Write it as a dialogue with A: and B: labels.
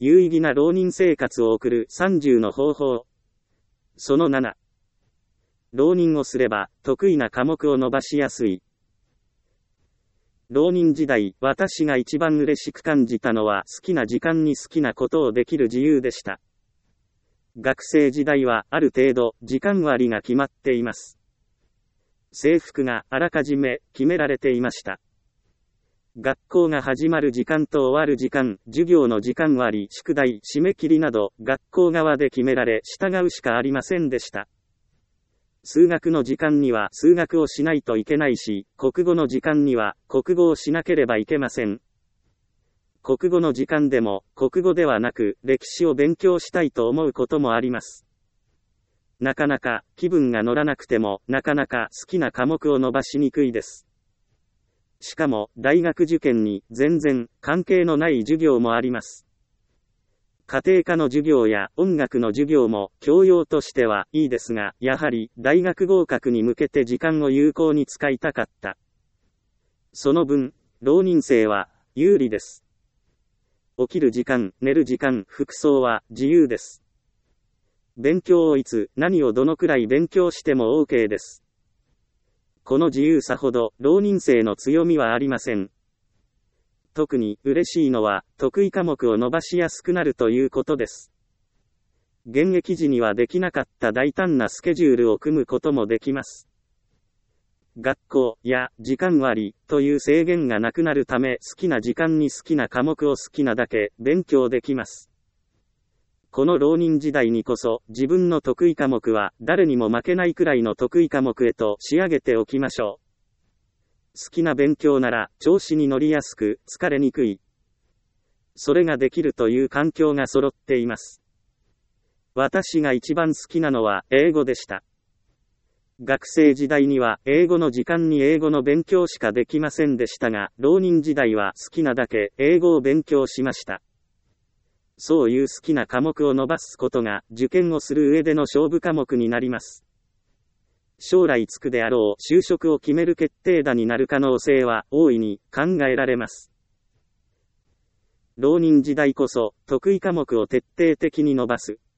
A: 有意義な浪人生活を送る30の方法。その7。浪人をすれば得意な科目を伸ばしやすい。浪人時代、私が一番嬉しく感じたのは好きな時間に好きなことをできる自由でした。学生時代はある程度時間割が決まっています。制服があらかじめ決められていました。学校が始まる時間と終わる時間、授業の時間割、宿題、締め切りなど学校側で決められ従うしかありませんでした。数学の時間には数学をしないといけないし、国語の時間には国語をしなければいけません。国語の時間でも国語ではなく歴史を勉強したいと思うこともあります。なかなか気分が乗らなくてもなかなか好きな科目を伸ばしにくいです。しかも大学受験に全然関係のない授業もあります。家庭科の授業や音楽の授業も教養としてはいいですが、やはり大学合格に向けて時間を有効に使いたかった。その分、浪人生は有利です。起きる時間、寝る時間、服装は自由です。勉強をいつ、何をどのくらい勉強しても OK です。この自由さほど浪人生の強みはありません。特に嬉しいのは得意科目を伸ばしやすくなるということです。現役時にはできなかった大胆なスケジュールを組むこともできます。学校や時間割という制限がなくなるため、好きな時間に好きな科目を好きなだけ勉強できます。この浪人時代にこそ自分の得意科目は誰にも負けないくらいの得意科目へと仕上げておきましょう。好きな勉強なら調子に乗りやすく疲れにくい。それができるという環境が揃っています。私が一番好きなのは英語でした。学生時代には英語の時間に英語の勉強しかできませんでしたが、浪人時代は好きなだけ英語を勉強しました。そういう好きな科目を伸ばすことが受験をする上での勝負科目になります。将来つくであろう就職を決める決定打になる可能性は大いに考えられます。浪人時代こそ得意科目を徹底的に伸ばす。